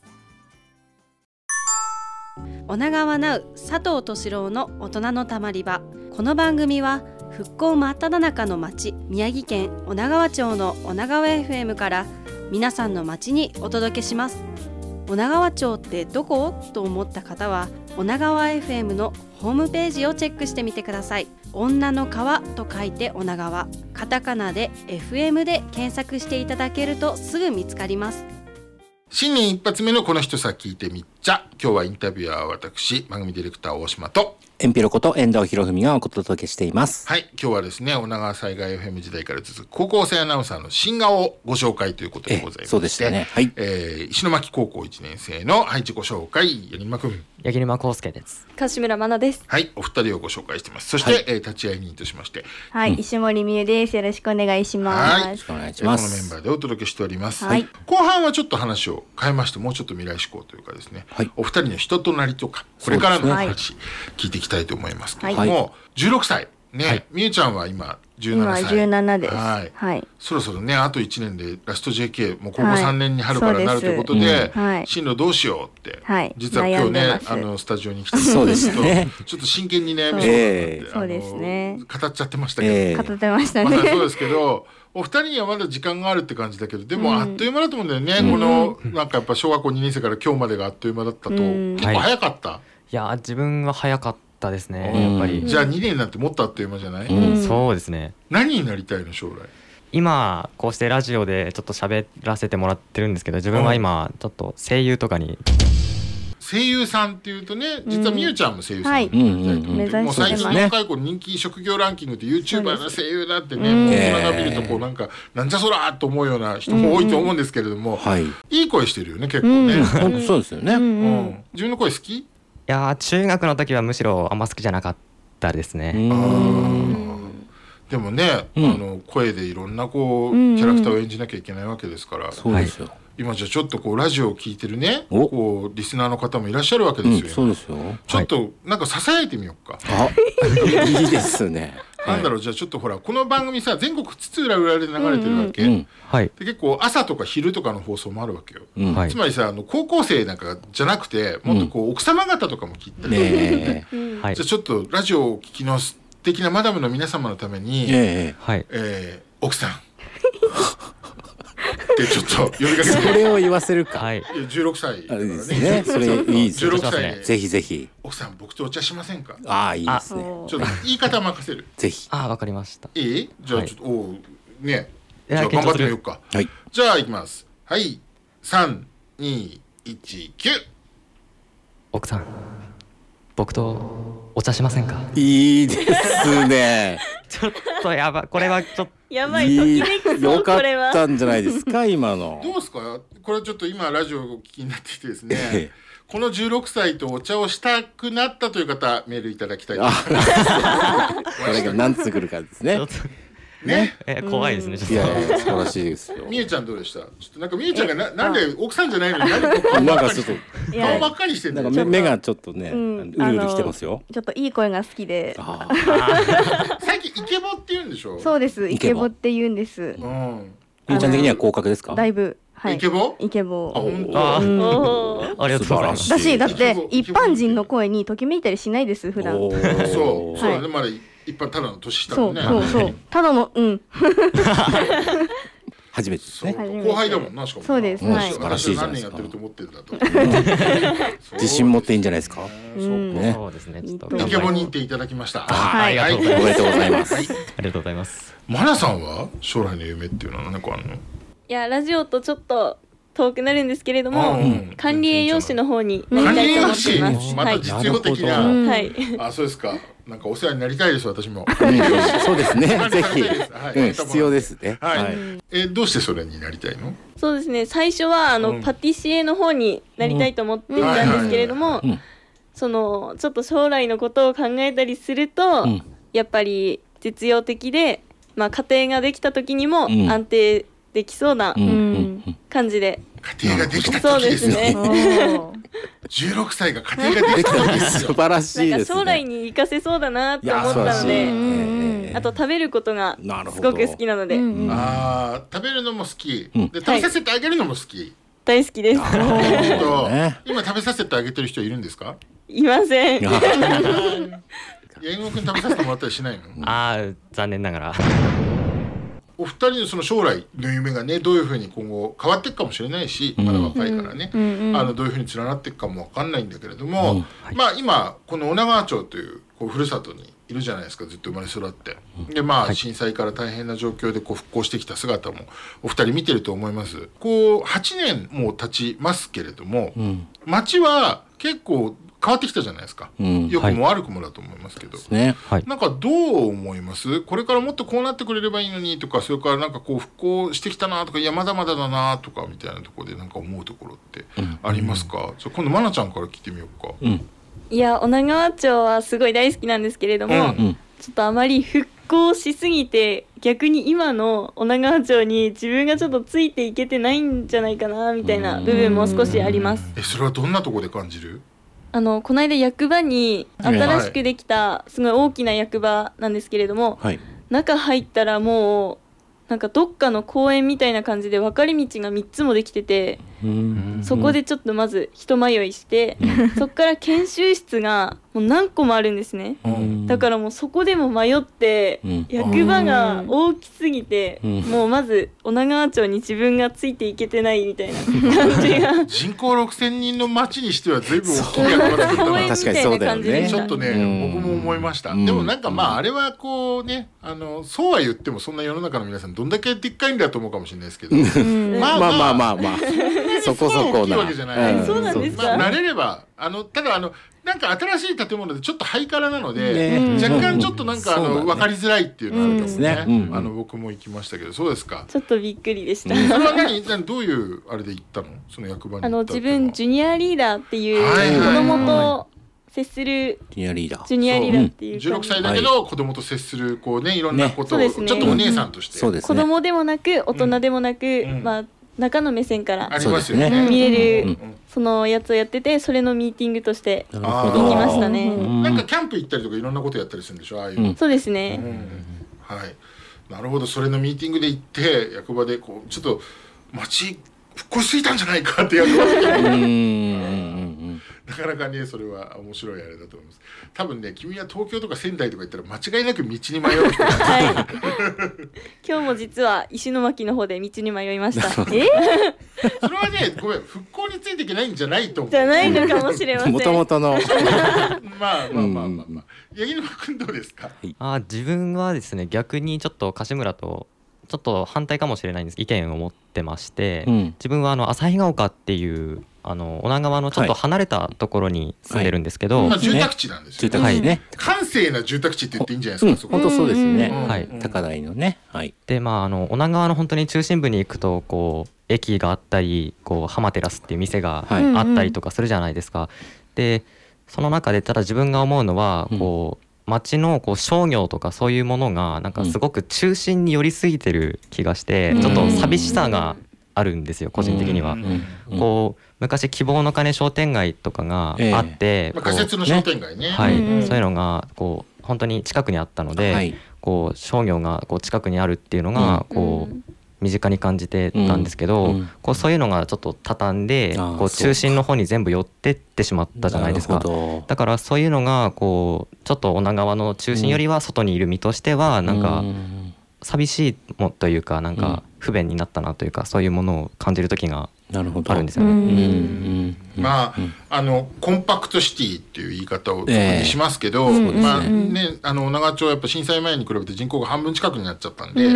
女川ナウ佐藤敏郎の大人のたまり場。この番組は復興真っ只中の町宮城県女川町の女川 エフエム から皆さんの町にお届けします。女川町ってどこと思った方は女川 エフエム のホームページをチェックしてみてください。女の川と書いて女川、カタカナで エフエム で検索していただけるとすぐ見つかります。 新年一発目のこの人さ聞いてみっちゃ。今日はインタビュアーは私番組ディレクター大島とエンピロこと遠藤博文がお届けしています。 はい、今日はですね女川災害 エフエム 時代から続く高校生アナウンサーの新顔をご紹介ということでございまして、 そうでしたね、はい、 えー、石巻高校いちねん生の、はい、自己紹介。八木沼くん。 八木沼康介です。 柏村真奈です。 はい、お二人をご紹介してます。そして、はい、えー、立ち会い人としましてはい、うん、石森美優です。よろしくお願いします。はい、よろしくお願いします。 このメンバーでお届けしております、はい、後半はちょっと話を変えましてもうちょっと未来志向というかですね、はい、お二人の人となりとかこれからの話、ね、聞いていきたいと思いますけども、はい、じゅうろくさいね、はい、みゆちゃんは今じゅうななさい。 今じゅうななです。 はい。 はい。 そろそろねあといちねんでラスト ジェーケー もう高校さんねんに春からなるということで、はい、進路どうしようって、はい、実は今日ねあのスタジオに来てそうですね。 ちょっと真剣に悩みそうなんで、そうですね。 語っちゃってましたけど、 えー、語ってましたね。 まあそうですけど。お二人にはまだ時間があるって感じだけどでもあっという間だと思うんだよね、うん、このなんかやっぱ小学校にねん生から今日までがあっという間だったと、うん、結構早かった、はい、 いや自分は早かったですね、やっぱり。 じゃあにねんなんてもっとあっという間じゃない、 うん、そうですね。 何になりたいの将来。 今こうしてラジオでちょっと喋らせてもらってるんですけど自分は今ちょっと声優とかに、 声優さんっていうとね実はみゆちゃんも声優さんになりたいと思って、もう最近の若い子人気職業ランキングって YouTuber の声優だってね、もう大人が見るとこうなんかなんじゃそらーと思うような人も多いと思うんですけれども、いい声してるよね結構ね。 本当そうですよね。 自分の声好き？ いや中学の時はむしろあんま好きじゃなかったですね。 でもね、うん、あの声でいろんなこうキャラクターを演じなきゃいけないわけですから、 そうですよ。 今じゃちょっとこうラジオを聞いてるねこうリスナーの方もいらっしゃるわけですよ、うん、 そうですよ。 ちょっとなんか支えてみようか。 あいいですね。 なんだろう、じゃあちょっとほらこの番組さ全国津々浦々で流れてるわけ、うんうんはい、 で結構朝とか昼とかの放送もあるわけよ、 うん、 つまりさあの高校生なんかじゃなくてもっとこう奥様方とかも聞いてる、ねうん、じゃあちょっとラジオを聞きの素敵なマダムの皆様のために、 えーえー、奥さんってちょっと呼びかけてそれを言わせるか、 はい、 じゅうろくさいあれですね。それいいですじゅうろくさいぜひぜひ奥さん僕とお茶しませんか。 ああいいですね。 ちょっと言い方任せるぜひ。 ああわかりました。 いいじゃあちょっと、はい、おねじゃあ頑張ってみようか、 はい、 じゃあいきます。はいさんにいちきゅう。 奥さん僕とお茶しませんか。 いいですね。 ちょっとやばこれはちょっとやばいときめきそう。 よかったんじゃないですか今の。 どうですかこれちょっと今ラジオをお聞きになってきてですねこのじゅうろくさいとお茶をしたくなったという方メールいただきたいと思いますこれが何つくるかですね。 ね、 えー、怖いですね。 いやいや素晴らしいですよ。 みゆちゃんどうでした？ちょっとなんかみゆちゃんがななんで奥さんじゃないのに何こ顔ばっかりして顔ばっかりしてんの。 なんか目がちょっとね、うん、うるうるきてますよ。 ちょっといい声が好きで。 最近イケボって言うんでしょ？ そうです。イケボって言うんです。 うん。 ゆうちゃん的には合格ですか？ だいぶ、はい、 イケボイケボあ、本当。 あ、 うん、 ありがとうございます。 だしだって一般人の声にときめいたりしないです普段。 そうそうだね、まだ一般ただの年下のね。 そうそうそうただのうん初めてですね。 後輩だもんな、しかも。 そうです。はい。 素晴らしいじゃない何年ですか。 やってると思ってるんだと。 自信持っていいんじゃないですか。 そうですね。ちょっとイケボ認定いただきました。 はい。 おめでとうございます。 ありがとうございます。 マナさんは将来の夢っていうのは何個あるの？ いや、ラジオとちょっと遠くなるんですけれども、管理栄養士の方になりたいと思っています。 また実用的な。 はい。 あ、そうですか。なんかお世話になりたいです私も。 そうですね。ぜひ必要ですね。 はい。え、どうしてそれになりたいの？ そうですね。最初はあのパティシエの方になりたいと思っていたんですけれども、そのちょっと将来のことを考えたりすると、やっぱり実用的で、まあ家庭ができた時にも安定できそうな感じで。 家庭ができた時ですよ。じゅうろくさいが家庭ができた時ですよ。 素晴らしいですね。 なんか将来に活かせそうだなって思ったので、あと食べることがすごく好きなので。 ああ、食べるのも好き。で食べさせてあげるのも好き。 大好きです。 今食べさせてあげてる人いるんですか？ いません。 矢野くん食べさせてもらったりしないの？ ああ、残念ながら。 お二人のその将来の夢がね、どういうふうに今後変わっていくかもしれないし、まだ若いからね、あのどういうふうに連なっていくかも分かんないんだけれども、まあ今この女川町というこうふるさとにいるじゃないですか、ずっと生まれ育って。でまあ震災から大変な状況でこう復興してきた姿もお二人見てると思います。こうはちねんもう経ちますけれども、町は結構変わってきたじゃないですか、うん、良くも悪くもだと思いますけど、はい、なんかどう思います？これからもっとこうなってくれればいいのにとか、それからなんかこう復興してきたなとか、いやまだまだだなとかみたいなところでなんか思うところってありますか？うん、じゃ今度まなちゃんから聞いてみようか。うん、 いや、女川町はすごい大好きなんですけれども、うん、ちょっとあまり復興しすぎて逆に今の女川町に自分がちょっとついていけてないんじゃないかなみたいな部分も少しあります。 え、それはどんなところで感じる？ あのこの間役場に新しくできたすごい大きな役場なんですけれども、はい、中入ったらもうなんかどっかの公園みたいな感じで分かれ道がみっつもできてて、そこでちょっとまず人迷いして、そこから研修室がもう何個もあるんですね。だからもうそこでも迷って、役場が大きすぎて、もうまず女川町に自分がついていけてないみたいな感じが人口ろくせんにんの町にしては随分大きい役場だったな。 公園みたいな感じでちょっとね、僕も思いました。でもなんかまああれはこうね、あのそうは言ってもそんな世の中の皆さんどんだけでっかいんだと思うかもしれないですけど、 まあまあまあまあまあそこそこな。 そうなんですか。 慣れれば、あのただあのなんか新しい建物でちょっとハイカラなので、若干ちょっとなんかあの分かりづらいっていうのがあるかもね。あの僕も行きましたけど、そうですか。 ちょっとびっくりでした。 それは何、どういうあれで行ったの？その役場に。 あの自分ジュニアリーダーっていう子供と接するジュニアリーダー。 ジュニアリーダーっていうじゅうろくさいだけど子供と接するこうね、いろんなことをちょっとお姉さんとして、 子供でもなく大人でもなく、まあ中の目線から見れるそのやつをやってて、それのミーティングとして行きましたね。 なんかキャンプ行ったりとかいろんなことやったりするんでしょ、ああいうの。 そうですね。 はい、なるほど。それのミーティングで行って役場でこうちょっと町復興しすぎたんじゃないかって役場でなかなかね、それは面白いあれだと思います。多分ね、君は東京とか仙台とか行ったら間違いなく道に迷う人だ、はい、 今日も実は石巻の方で道に迷いました。えそれはね、ごめん、復興についていけないんじゃないと思う。 じゃないのかもしれません。 もともとのまあまあまあまあまあ、八木沼君どうですか？ あ、自分はですね、逆にちょっと柏村とちょっと反対かもしれないんです意見を持ってまして、うん、自分はあの旭ヶ丘っていうあの女川のちょっと離れたところに住んでるんですけど、 はいはい、まあ、住宅地なんですよね。 住宅地ね。 閑静な住宅地って言っていいんじゃないですか。 本当そうですね。 うん、はい、 高台のね。はい。 で、まああの女川の本当に中心部に行くとこう駅があったり、こうハマテラスっていう店があったりとかするじゃないですか。はい、で、その中でただ自分が思うのはこう。うん、町のこう商業とかそういうものがなんかすごく中心に寄りすぎてる気がして、うん、ちょっと寂しさがあるんですよ、個人的には。うん、こう昔希望の鐘商店街とかがあって、えーまあ、仮設の商店街ね、 はい、うん、そういうのがこう本当に近くにあったので、はい、こう商業がこう近くにあるっていうのがこう身近に感じてたんですけど、うん、こうそういうのがちょっと畳んでこう中心の方に全部寄ってってしまったじゃないですか。だからそういうのがこうちょっと女川の中心よりは外にいる身としてはなんか寂しいもというかなんか不便になったなというか、そういうものを感じる時があるんですよね。うんうんまあ、あのコンパクトシティっていう言い方をしますけど、えーまあね、あの女川町はやっぱ震災前に比べて人口が半分近くになっちゃったんで、うん、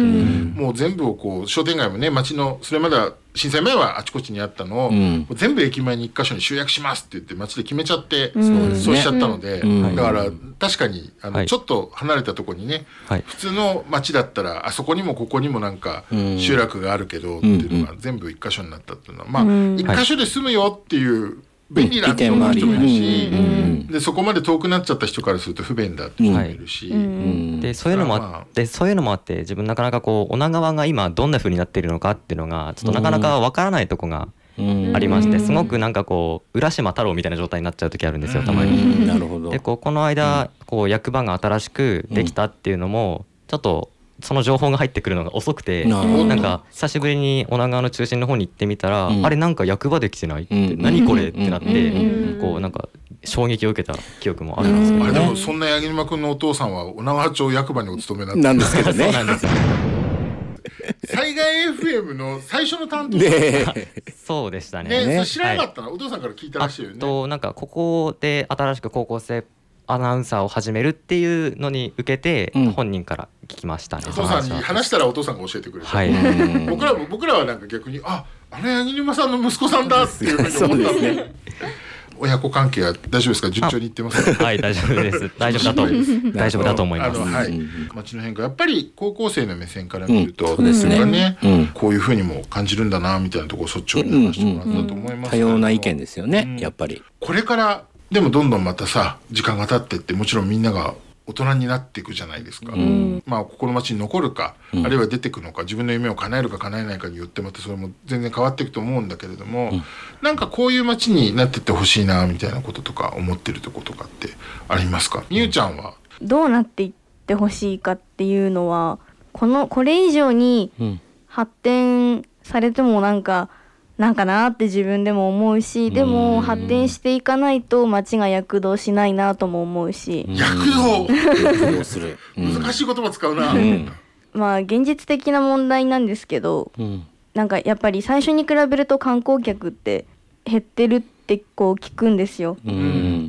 もう全部をこう商店街もね町のそれまでは震災前はあちこちにあったのを、うん、全部駅前に一箇所に集約しますって言って町で決めちゃって、うん、そうしちゃったので、うん、だから確かにあの、はい、ちょっと離れたところにね、はい、普通の町だったらあそこにもここにもなんか集落があるけどっていうのが全部一箇所になったっていうのは、まあ一箇所で住むよっていう便利な人もいるし、でそこまで遠くなっちゃった人からすると不便だって人もいるし、 でそういうのもあってそういうのもあって自分なかなかこう女川が今どんな風になっているのかっていうのがちょっとなかなかわからないとこがありまして、すごくなんかこう浦島太郎みたいな状態になっちゃう時あるんですよ、たまに。なるほど。でこうこの間こう役場が新しくできたっていうのもちょっとその情報が入ってくるのが遅くて、なんか久しぶりに女川の中心の方に行ってみたら、うん、あれなんか役場できてないって、うん、何これってなって、うん、こうなんか衝撃を受けた記憶もあるんですけど、 あれでもそんな八木沼君のお父さんは女川町役場にお勤めなんですけどね。そうなんですよ。災害 エフエム の最初の担当ね、 そうでしたね。 ね、知らなかったの、はい、お父さんから聞いたらしいよね。 あとなんかここで新しく高校生アナウンサーを始めるっていうのに受けて本人から聞きましたね、うん、 お父さんに話したらお父さんが教えてくれた、はい、僕ら僕らはなんか逆にああの八木沼さんの息子さんだっていうふうに思ったんで、ね、親子関係は大丈夫ですか、順調にいってますか。 はい大丈夫です大丈夫だと大丈夫だと思います。 はい、街の変化やっぱり高校生の目線から見ると、うん、そうですね、うん、こういうふうにも感じるんだなみたいなところを率直に話してもらったと思います、 多様な意見ですよね、うん、やっぱりこれからでもどんどんまたさ時間が経ってってもちろんみんなが大人になっていくじゃないですか、うん、まあここの町に残るか、うん、あるいは出てくのか自分の夢を叶えるか叶えないかによってまたそれも全然変わっていくと思うんだけれども、うん、なんかこういう町になってってほしいなみたいなこととか思ってるとことかってありますか。みゆちゃんはどうなっていってほしいかっていうのはこのこれ以上に発展されてもなんかなんかなって自分でも思うし、でも発展していかないと街が躍動しないなとも思うし。 躍動躍動する難しい言葉使うな、うん、 まあ現実的な問題なんですけど、うん、なんかやっぱり最初に比べると観光客って減ってるってこう聞くんですよ、うん、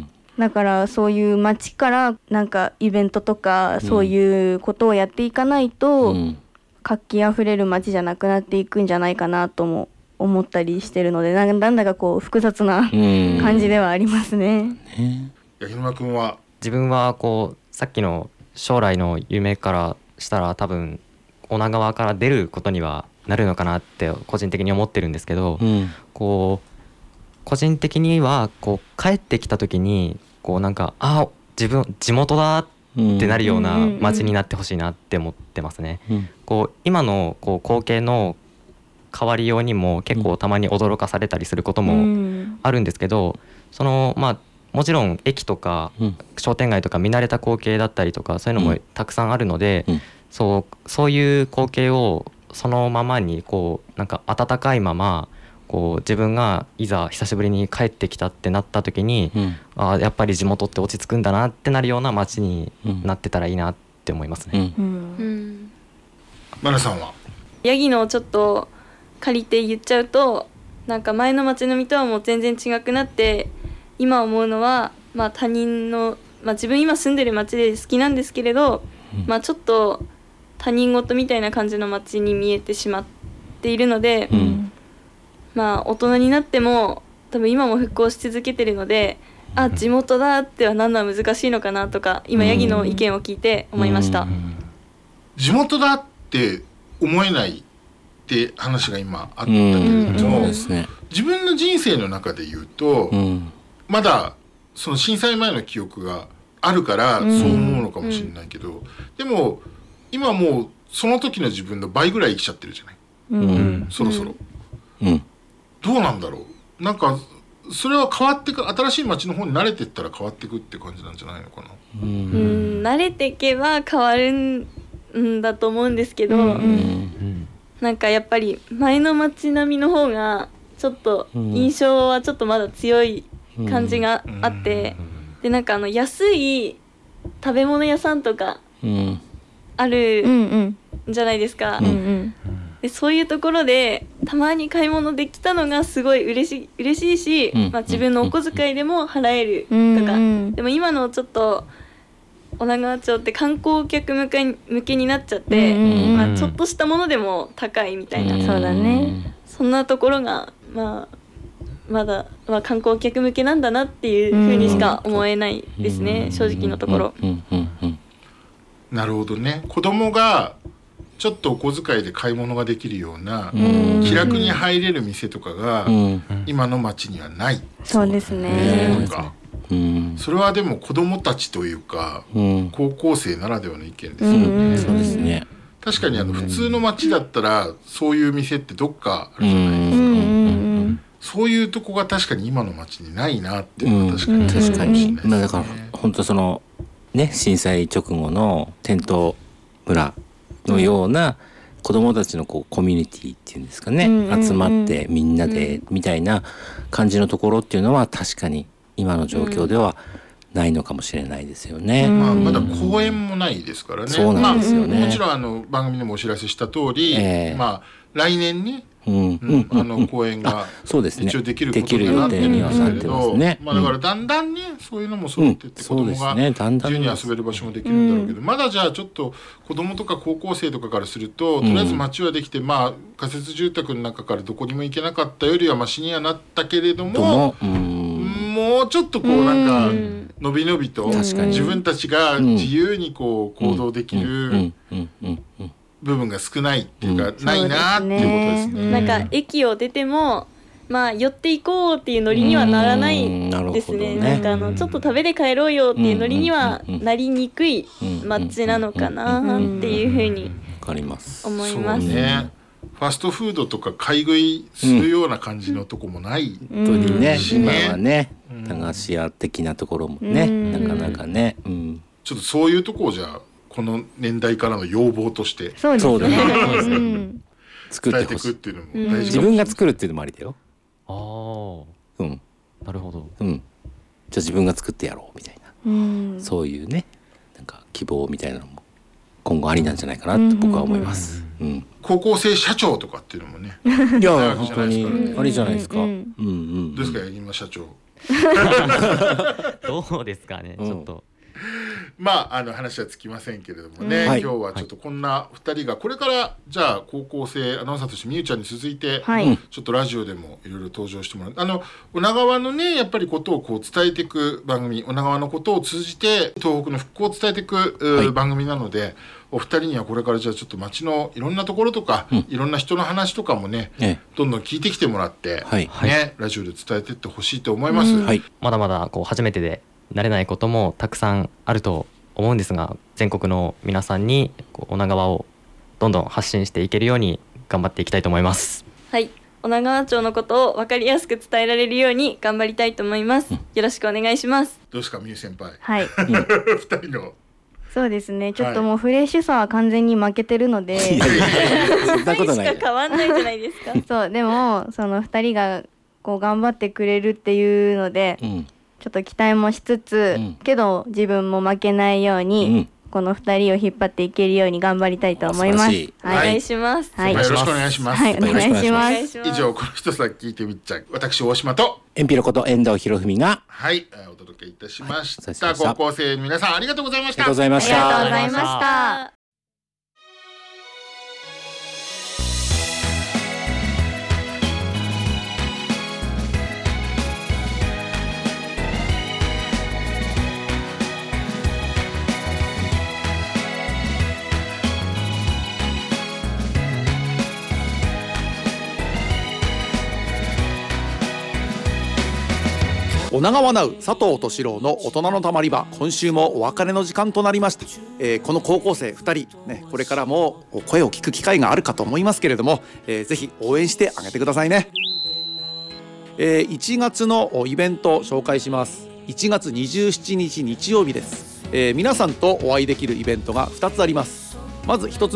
だからそういう街からなんかイベントとかそういうことをやっていかないと、うん、活気あふれる街じゃなくなっていくんじゃないかなとも思ったりしてるので、なんだかこう複雑な感じではありますね。 八木沼君は自分はこうさっきの将来の夢からしたら多分女川から出ることにはなるのかなって個人的に思ってるんですけど、うん、こう個人的にはこう帰ってきた時にこうなんかあ自分地元だってなるような街になってほしいなって思ってますね。うん、こう今のこう光景の変わりようにも結構たまに驚かされたりすることもあるんですけど、そのまあもちろん駅とか商店街とか見慣れた光景だったりとかそういうのもたくさんあるので、そうそういう光景をそのままにこうなんか温かいままこう自分がいざ久しぶりに帰ってきたってなった時に、あやっぱり地元って落ち着くんだなってなるような街になってたらいいなって思いますね。 マナさんはヤギのちょっと借りて言っちゃうとなんか前の街並みとはもう全然違くなって今思うのは、まあ、他人の、まあ、自分今住んでる街で好きなんですけれど、うんまあ、ちょっと他人事みたいな感じの街に見えてしまっているので、うん、まあ大人になっても多分今も復興し続けてるので、うん、あ地元だってはなんのは難しいのかなとか今ヤギの意見を聞いて思いました。うんうん、 地元だって思えないって話が今あったけれども、ね、自分の人生の中で言うと、うん、まだその震災前の記憶があるからそう思うのかもしれないけど、うん、でも今もうその時の自分の倍ぐらい生きちゃってるじゃない、うん、そろそろ、うん、どうなんだろう。なんかそれは変わってく新しい街の方に慣れていったら変わっていくって感じなんじゃないのかな。 うん、うん慣れていけば変わるんだと思うんですけど、うんうんなんかやっぱり前の街並みの方がちょっと印象はちょっとまだ強い感じがあって、うん、でなんかあの安い食べ物屋さんとかあるんじゃないですか、うんうん、でそういうところでたまに買い物できたのがすごい嬉しい、嬉しいし、うんまあ、自分のお小遣いでも払えるとか、うんうん、でも今のちょっと女川町って観光客向け向けになっちゃって、うんうんまあ、ちょっとしたものでも高いみたいな、うん、 そうだね、 そんなところが、まあ、まだ、まあ、観光客向けなんだなっていうふうにしか思えないですね、うん、正直のところ、うんうんうん、 なるほどね。子供がちょっとお小遣いで買い物ができるような、うん、気楽に入れる店とかが、うん、今の街にはない、 そうですね、 とかうん、それはでも子どもたちというか、うん、高校生ならではの意見ですよね、うん、 そうですね。 確かにあの普通の街だったらそういう店ってどっかあるじゃないですか、うん、そういうとこが確かに今の街にないなっていうのは確かに、うん、 確かに、ね、まあ、だから本当そのね震災直後のテント村のような子どもたちのこうコミュニティっていうんですかね、うん、集まってみんなでみたいな感じのところっていうのは確かに今の状況ではないのかもしれないですよね、 うんまあ、まだ公演もないですからね。 そうなんですよね、 まあ、もちろんあの番組でもお知らせした通り、えーまあ、来年に、うんうん、 あの公演が一応できることになってるんですけれど、 ね、 まあ、だからだんだんねそういうのも揃ってって子供が自由に遊べる場所もできるんだろうけど、まだじゃあちょっと子供とか高校生とかからするととりあえず街はできて、まあ、仮設住宅の中からどこにも行けなかったよりはマシにはなったけれども、もうちょっとこうなんかのびのびと自分たちが自由にこう行動できる部分が少ないっていうか、うん、ないなっていうことですね。 なんか駅を出てもまあ寄っていこうっていうノリにはならないですね。な, ねなんかあのちょっと食べで帰ろうよっていうノリにはなりにくい街なのかなっていうふうに思います。 そうね。ファストフードとか買い食いするような感じのとこもない、 うん、本当にね、今はね、駄菓子屋的なところもね、うん、なかなかね、うん、 ちょっとそういうとこをじゃあこの年代からの要望としてそうですね、 うん、作ってほしいっていうのも大事かもしれない。自分が作るっていうのもありだよ。 ああ、うん、なるほど、 うん、じゃあ自分が作ってやろうみたいな、うん、そういうねなんか希望みたいなのも今後ありなんじゃないかなと僕は思います、うんうんうん、 高校生社長とかっていうのもねいや本当にありじゃないですか、うんうんうん、どうですか今社長どうですかね、うん、ちょっとまああの話はつきませんけれどもね、うん、今日はちょっとこんなふたりがこれからじゃあ高校生アナウンサーとしてみゆちゃんに続いて、はい、ちょっとラジオでもいろいろ登場してもらうあの女川のねやっぱりことをこう伝えていく番組女川のことを通じて東北の復興を伝えていく、はい、番組なのでお二人にはこれからじゃあちょっと街のいろんなところとか、うん、いろんな人の話とかもね、ねどんどん聞いてきてもらって、はいね、ラジオで伝えていってほしいと思います、はい、 まだまだこう初めてで慣れないこともたくさんあると思うんですが全国の皆さんにこう女川をどんどん発信していけるように頑張っていきたいと思います。 はい、女川町のことを分かりやすく伝えられるように頑張りたいと思います、うん、よろしくお願いします。 どうですかみゆ先輩。 はいふたりのそうですねちょっともうフレッシュさは完全に負けてるので、 いやいやそんなことないしか変わんないじゃないですかそうでもそのふたりがこう頑張ってくれるっていうので、うん、ちょっと期待もしつつ、うん、けど自分も負けないように、うん、このふたりを引っ張っていけるように頑張りたいと思います。はい、 お願いします、 はい、よろしくお願いします。 はい、お願いします。 以上この人さ聞いてみっちゃう私大島とエンピロこと遠藤博文がはいお届けいたしました、はい、高校生の皆さんありがとうございました。 ありがとうございました。 ありがとうございました。 女川ナウ佐藤敏郎の大人のたまり場今週もお別れの時間となりました、えー、この高校生ふたり、ね、これからも声を聞く機会があるかと思いますけれども、えー、ぜひ応援してあげてくださいね、えー、いちがつのイベント紹介します。いちがつにじゅうしちにち日曜日です、えー、皆さんとお会いできるイベントがふたつあります。まずひとつめ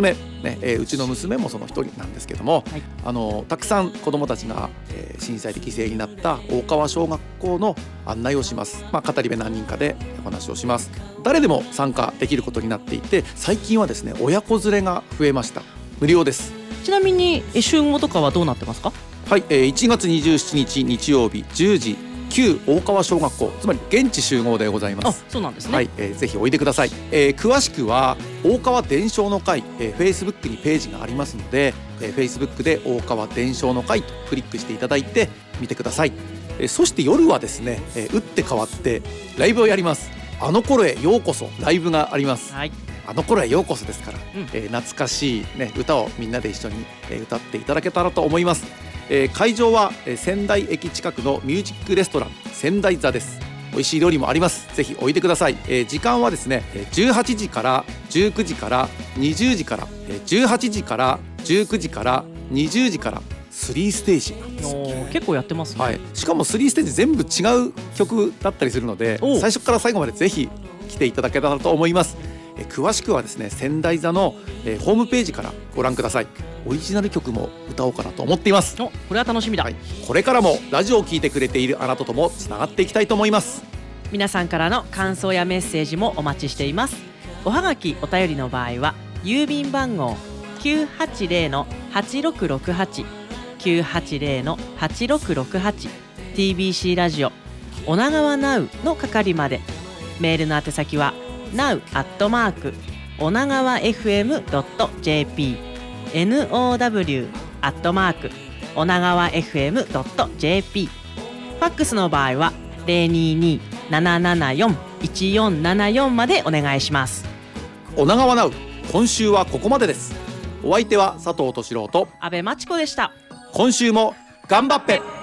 ねえー、うちの娘もその一人なんですけども、はい、あのたくさん子どもたちが、えー、震災で犠牲になった大川小学校の案内をします。まあ、語り部何人かでお話をします。誰でも参加できることになっていて、最近はですね親子連れが増えました。無料です。 ちなみに集合とかはどうなってますか？ はい、えー、いちがつにじゅうしちにち日曜日じゅうじ、旧大川小学校、つまり現地集合でございます。 あ、そうなんですね。 はい、えー、ぜひおいでください。えー、詳しくは大川伝承の会、えー、Facebook にページがありますので、えー、Facebook で大川伝承の会とクリックしていただいて見てください。えー、そして夜はですね、えー、打って変わってライブをやります。あの頃へようこそライブがあります。はい、あの頃へようこそですから、うん、えー、懐かしい、ね、歌をみんなで一緒に、えー、歌っていただけたらと思います。えー、会場は、えー、仙台駅近くのミュージックレストラン仙台座です。美味しい料理もあります。ぜひおいでください。えー、時間はですねじゅうはちじからじゅうくじからにじゅうじから、えー、じゅうはちじからじゅうくじからにじゅうじからスリーステージなんですよ。 結構やってますね。 はい、しかもスリーステージ全部違う曲だったりするので、最初から最後までぜひ来ていただけたらと思います。えー、詳しくはですね仙台座の、えー、ホームページからご覧ください。オリジナル曲も歌おうかなと思っています。 お、これは楽しみだ。はい、 これからもラジオを聞いてくれているあなたともつながっていきたいと思います。 皆さんからの感想やメッセージもお待ちしています。おはがきお便りの場合は郵便番号 きゅうはちゼロ のはちろくろくはち きゅうはちゼロ のはちろくろくはち ティービーシー ラジオ女川ナウの係まで。メールの宛先は ナウ アットマーク 女川 エフエム ドット ジェーピーナウ アットマーク 女川 エフエム ドット ジェーピー。 ファックスの場合は ゼロにに ななななよん いちよんななよん までお願いします。 女川ナウ、今週はここまでです。お相手は佐藤俊郎と阿部真知子でした。 今週も頑張って。